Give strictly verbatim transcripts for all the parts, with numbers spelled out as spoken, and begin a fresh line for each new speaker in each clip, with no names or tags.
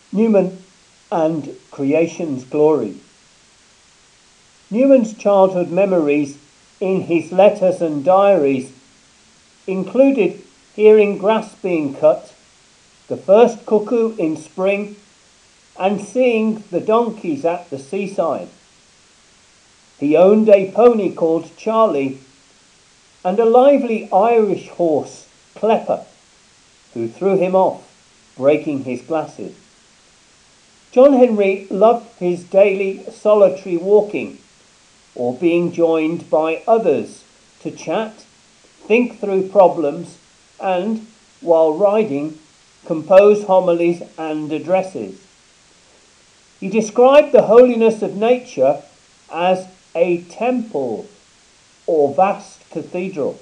Newman and Creation's Glory. Newman's childhood memories in his letters and diaries included hearing grass being cut, the first cuckoo in spring, and seeing the donkeys at the seaside. He owned a pony called Charlie and a lively Irish horse, Klepper, who threw him off, breaking his glasses. John Henry loved his daily solitary walking, or being joined by others to chat, think through problems, and, while riding, compose homilies and addresses. He described the holiness of nature as a temple or vast cathedral.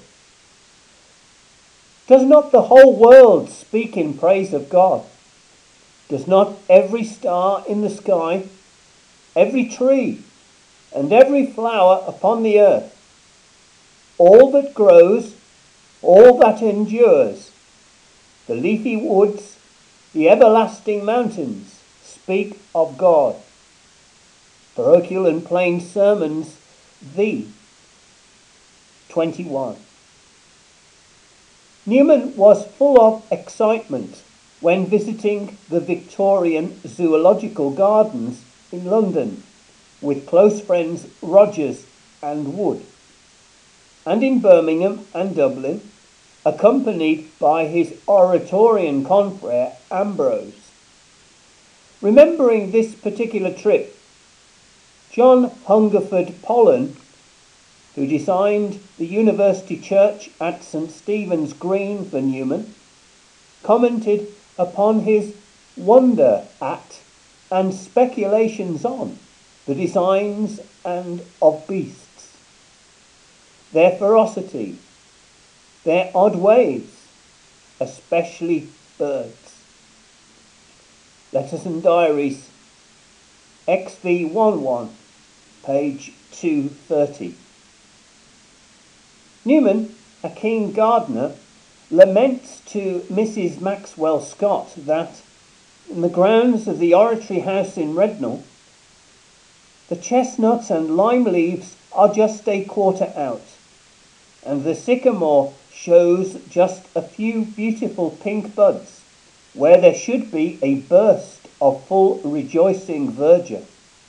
Does not the whole world speak in praise of God? Does not every star in the sky, every tree, and every flower upon the earth, all that grows, all that endures, the leafy woods, the everlasting mountains, speak of God? Parochial and Plain Sermons, V. twenty-one. Newman was full of excitement when visiting the Victorian Zoological Gardens in London with close friends Rogers and Wood, and in Birmingham and Dublin, accompanied by his Oratorian confrere Ambrose. Remembering this particular trip, John Hungerford Pollen, who designed the University Church at St Stephen's Green for Newman, commented upon his wonder at and speculations on the designs and of beasts, their ferocity, their odd ways, especially birds. Letters and Diaries, X V eleven, page two thirty. Newman, a keen gardener, laments to Missus Maxwell Scott that, in the grounds of the Oratory House in Rednall, the chestnuts and lime leaves are just a quarter out, and the sycamore shows just a few beautiful pink buds, where there should be a burst of full rejoicing verdure.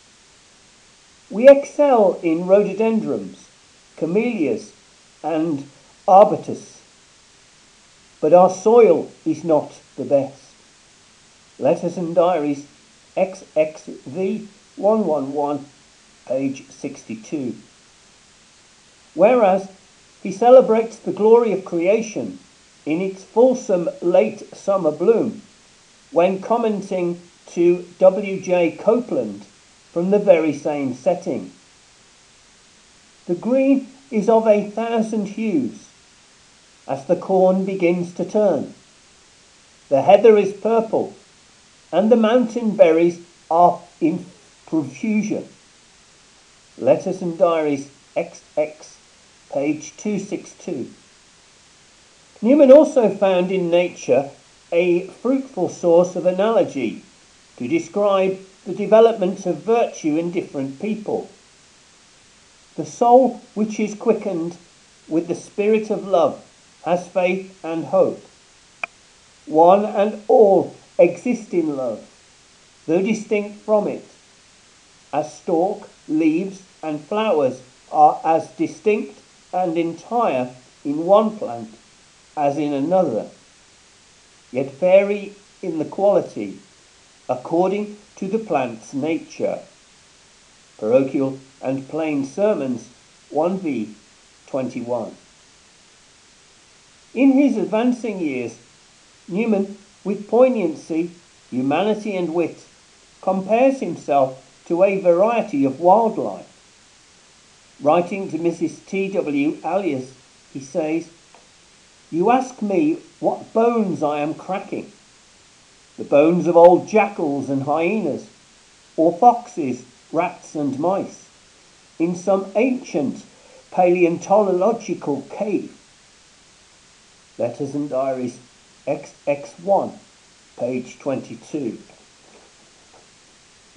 We excel in rhododendrons, camellias, and arbutus, but our soil is not the best. Letters and Diaries, X X V one eleven, page sixty-two. Whereas he celebrates the glory of creation in its fulsome late summer bloom when commenting to W J Copeland from the very same setting. The green is of a thousand hues as the corn begins to turn. The heather is purple, and the mountain berries are in profusion. Letters and Diaries, X X, page two sixty-two. Newman also found in nature a fruitful source of analogy to describe the development of virtue in different people. The soul which is quickened with the spirit of love has faith and hope. One and all exist in love, though distinct from it, as stalk, leaves, and flowers are as distinct and entire in one plant as in another, yet vary in the quality according to the plant's nature. Parochial and Plain Sermons, one V twenty-one. In his advancing years, Newman, with poignancy, humanity and wit, compares himself to a variety of wildlife. Writing to Missus T W Alias, he says, "You ask me what bones I am cracking. The bones of old jackals and hyenas, or foxes, rats and mice, in some ancient paleontological cave." Letters and Diaries, X X one, page twenty-two.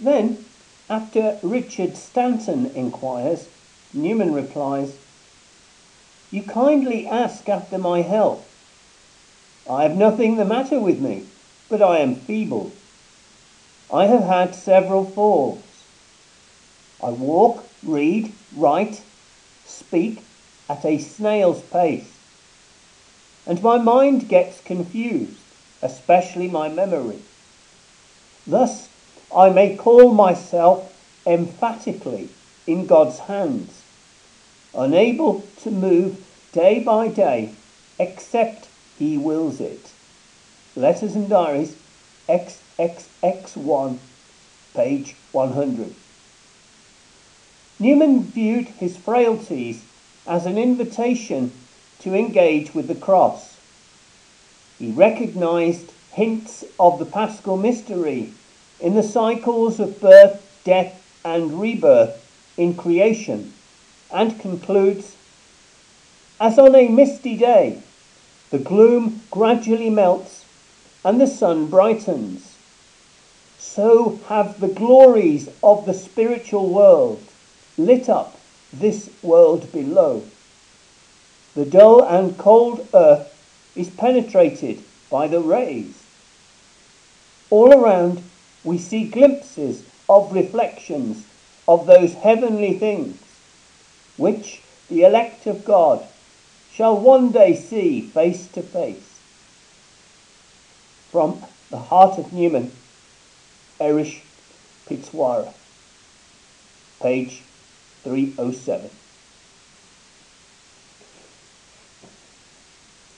Then, after Richard Stanton inquires, Newman replies, "You kindly ask after my health. I have nothing the matter with me, but I am feeble. I have had several falls. I walk, read, write, speak at a snail's pace, and my mind gets confused, especially my memory. Thus, I may call myself emphatically in God's hands, unable to move day by day except He wills it." Letters and Diaries, X X X one, page one hundred. Newman viewed his frailties as an invitation to engage with the cross. He recognized hints of the Paschal mystery in the cycles of birth, death, and rebirth in creation, and concludes, "As on a misty day, the gloom gradually melts and the sun brightens, so have the glories of the spiritual world lit up this world below. The dull and cold earth is penetrated by the rays. All around we see glimpses of reflections of those heavenly things which the elect of God shall one day see face to face." From The Heart of Newman, Erich Pitzwara, page three oh seven.